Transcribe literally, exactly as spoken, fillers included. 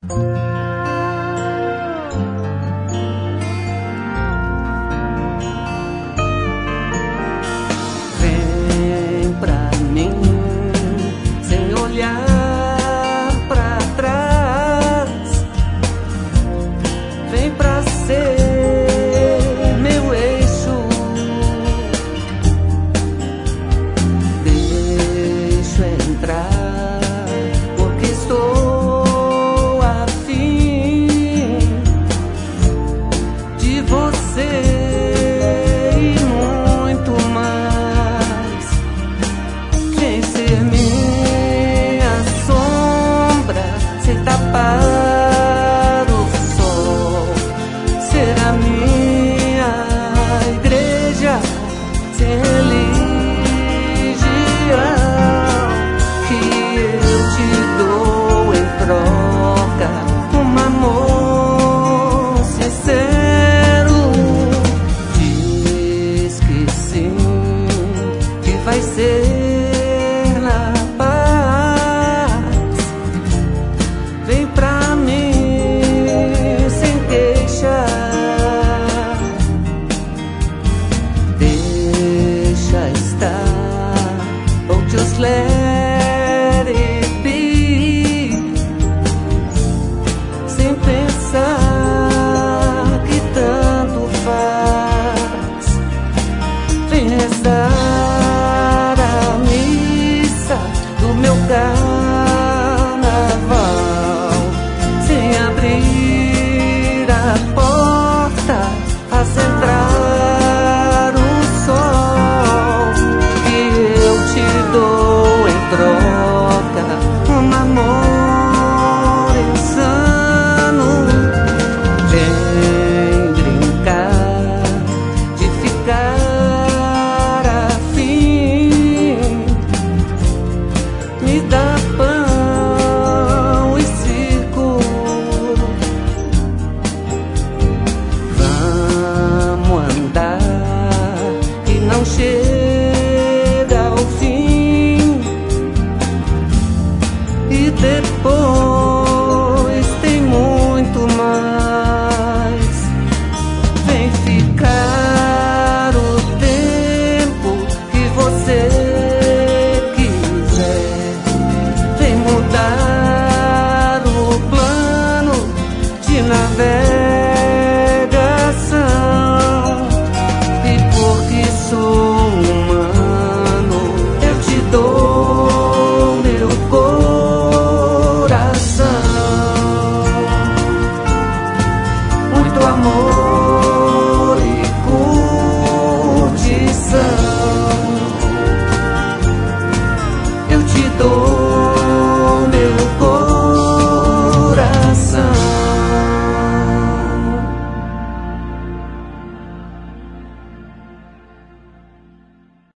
Vem pra mim sem olhar pra trás, vem pra ser meu eixo. Deixa eu entrar, porque estou afim de você e muito mais. Vem ser minha sombra, sem tapar o sol, ser a minha igreja, sem religião, que eu te dou em troca um amor sincero. Diz que sim, que vai ser na paz. Vem pra mim sem queixa, deixa estar, ou just let it be, sem pensar que tanto faz. Vem rezar a missa do meu carnaval, sem abrir a porta, faz entrar o sol, que eu te dou em troca um amor insano. Vem brincar de ficar afim, me dá pão e circo. Vamos andar que não chega ao fim, e depois tem muito mais. Vem ficar o tempo que você quiser, vem mudar o plano de navegação, e porque sou humano eu te dou meu coração. Muito amor e curtição eu te dou.